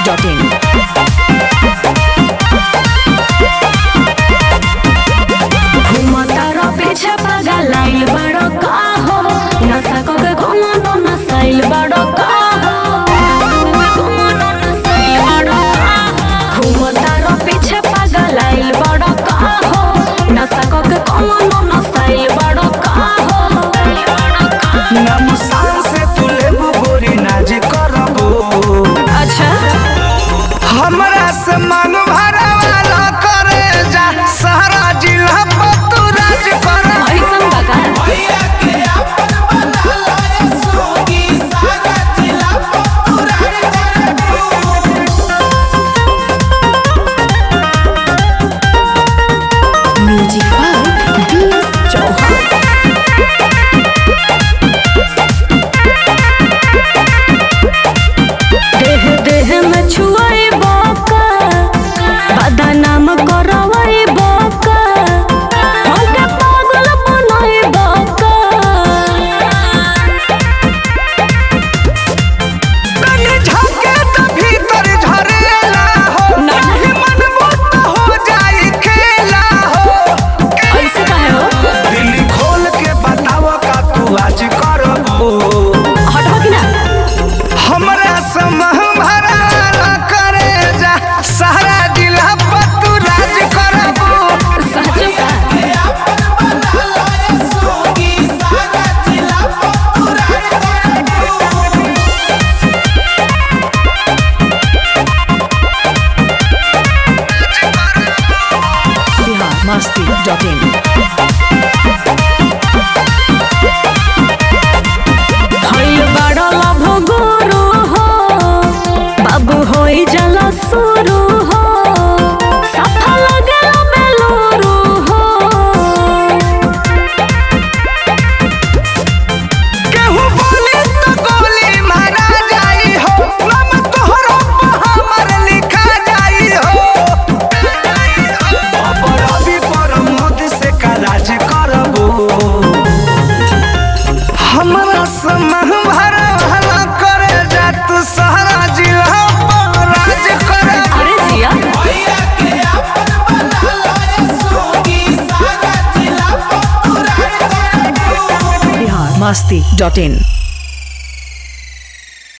biharmasti.in घुमतारो पीछे पागल आइल बड़ो का हो नशा को के घुमानो नसाइल बड़ो का हो घुमानो नसाइल बड़ो का हो घुमतारो पीछे पागल आइल बड़ो का हो नशा को के घुमानो नसाइल बड़ो का हो नमसान से तू लेबू गोरी नाज करबू। अच्छा हमरा से मांग भरा वाला करे जा सारा जिला पर तू राज कर। ऐसन बका भैया के अपन बना लाए सोगी सारा जिला पर तू राज म्यूजिक बाय बीएस चौहान देह देह में छुआई बाका बदनाम करवाई बाका हमके पागल बनाई बाका कनी झके त भीतर झरेला हो नहीं मनबो त हो जाई खेला हो। ऐसे काहे हो दिल खोल के बताव का तू आज करबू। हटो कि ना हमरा समह भरा करे जा सारा जिला पर तू राज करबू। सचो का biharmasti.in हईल बड़ा लभ गुरु हो बाबू होई जला सुरु हो सफल गेल बेलुरु हो केहू बोली तो गोली मारा जाई हो नाम तोहरो पर हमर लिखा जाई हो। अपराधी पर मौत से का राज करबू। हमरा समह भरा भला करे जा तू सारा जिला पर राज करबू। अरे जिया भैया के अपन बना लाए सोगी सारा जिला पर तू राज करबू। biharmasti.in